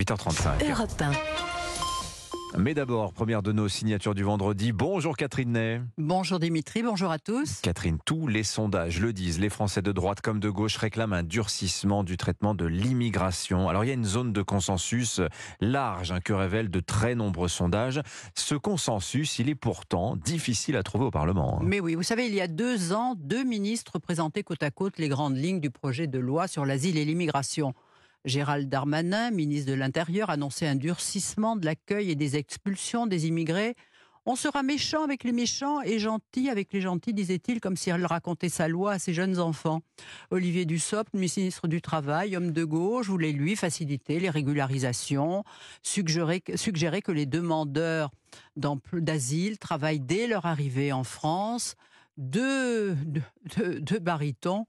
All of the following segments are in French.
8h35. Europe 1. Mais d'abord, première de nos signatures du vendredi. Bonjour Catherine Ney. Bonjour Dimitri, bonjour à tous. Catherine, tous les sondages le disent. Les Français de droite comme de gauche réclament un durcissement du traitement de l'immigration. Alors il y a une zone de consensus large que révèlent de très nombreux sondages. Ce consensus, il est pourtant difficile à trouver au Parlement. Mais oui, vous savez, il y a 2 ans, 2 ministres présentaient côte à côte les grandes lignes du projet de loi sur l'asile et l'immigration. Gérald Darmanin, ministre de l'Intérieur, annonçait un durcissement de l'accueil et des expulsions des immigrés. On sera méchant avec les méchants et gentil avec les gentils, disait-il, comme si elle racontait sa loi à ses jeunes enfants. Olivier Dussopt, ministre du Travail, homme de gauche, voulait lui faciliter les régularisations, suggérer que les demandeurs d'asile travaillent dès leur arrivée en France. Deux barytons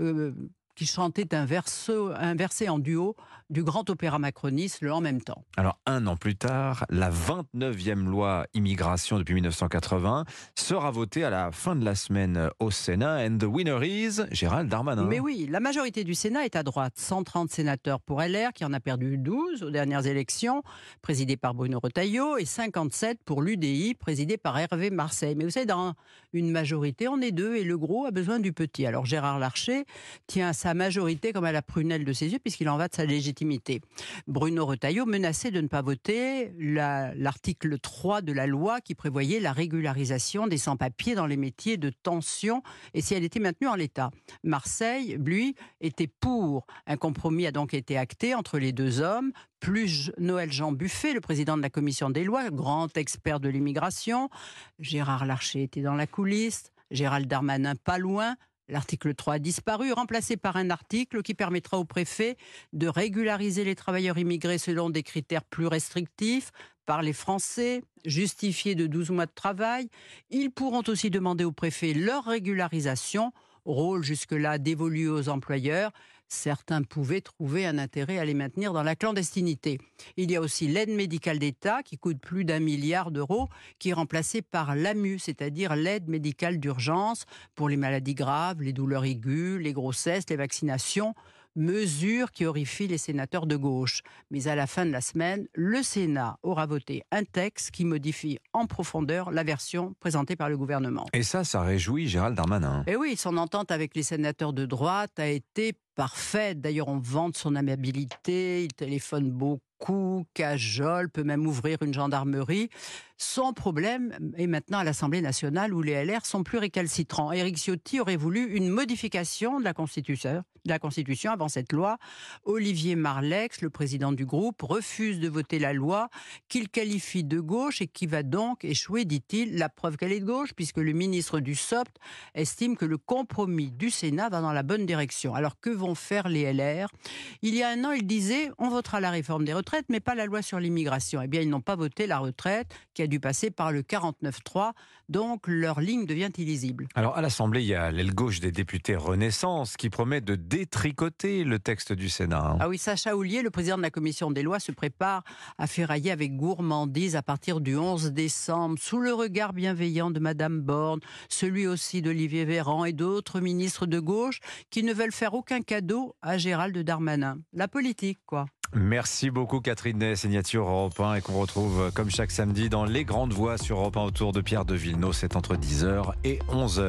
qui chantait un verset en duo du grand opéra macroniste le En même temps. Alors, 1 an plus tard, la 29e loi immigration depuis 1980 sera votée à la fin de la semaine au Sénat. And the winner is Gérald Darmanin. Mais oui, la majorité du Sénat est à droite. 130 sénateurs pour LR, qui en a perdu 12 aux dernières élections, présidé par Bruno Retailleau, et 57 pour l'UDI, présidé par Hervé Marseille. Mais vous savez, dans une majorité, on est 2 et le gros a besoin du petit. Alors Gérard Larcher tient à sa majorité comme à la prunelle de ses yeux, puisqu'il en va de sa légitimité. Bruno Retailleau menaçait de ne pas voter l'article 3 de la loi qui prévoyait la régularisation des sans-papiers dans les métiers de tension et si elle était maintenue en l'état. Marseille, lui, était pour. Un compromis a donc été acté entre les 2 hommes, plus Noël Jean Buffet, le président de la commission des lois, grand expert de l'immigration. Gérard Larcher était dans la coulisse, Gérald Darmanin pas loin. L'article 3 a disparu, remplacé par un article qui permettra au préfet de régulariser les travailleurs immigrés selon des critères plus restrictifs, par les Français, justifiés de 12 mois de travail. Ils pourront aussi demander au préfet leur régularisation, rôle jusque-là dévolu aux employeurs. Certains pouvaient trouver un intérêt à les maintenir dans la clandestinité. Il y a aussi l'aide médicale d'État qui coûte plus d'1 milliard d'euros, qui est remplacée par l'AMU, c'est-à-dire l'aide médicale d'urgence pour les maladies graves, les douleurs aiguës, les grossesses, les vaccinations. Mesure qui horrifie les sénateurs de gauche. Mais à la fin de la semaine, le Sénat aura voté un texte qui modifie en profondeur la version présentée par le gouvernement. Et ça réjouit Gérald Darmanin. Et oui, son entente avec les sénateurs de droite a été parfaite. D'ailleurs, on vante son amabilité, il téléphone beaucoup, cajole, peut même ouvrir une gendarmerie. Son problème est maintenant à l'Assemblée nationale où les LR sont plus récalcitrants. Éric Ciotti aurait voulu une modification de la Constitution avant cette loi. Olivier Marleix, le président du groupe, refuse de voter la loi qu'il qualifie de gauche et qui va donc échouer, dit-il. La preuve qu'elle est de gauche, puisque le ministre Dussopt estime que le compromis du Sénat va dans la bonne direction. Alors que vont faire les LR ? Il y a 1 an, ils disaient on votera la réforme des retraites, mais pas la loi sur l'immigration. Eh bien, ils n'ont pas voté la retraite, qui a dû passer par le 49.3, donc leur ligne devient illisible. Alors à l'Assemblée, il y a l'aile gauche des députés Renaissance qui promet de détricoter le texte du Sénat. Ah oui, Sacha Houlié, le président de la commission des lois, se prépare à ferrailler avec gourmandise à partir du 11 décembre, sous le regard bienveillant de Madame Borne, celui aussi d'Olivier Véran et d'autres ministres de gauche qui ne veulent faire aucun cadeau à Gérald Darmanin. La politique, quoi. Merci beaucoup Catherine Ney, signature Europe 1 et qu'on retrouve comme chaque samedi dans Les Grandes Voix sur Europe 1 autour de Pierre de Villeneuve. C'est entre 10h et 11h.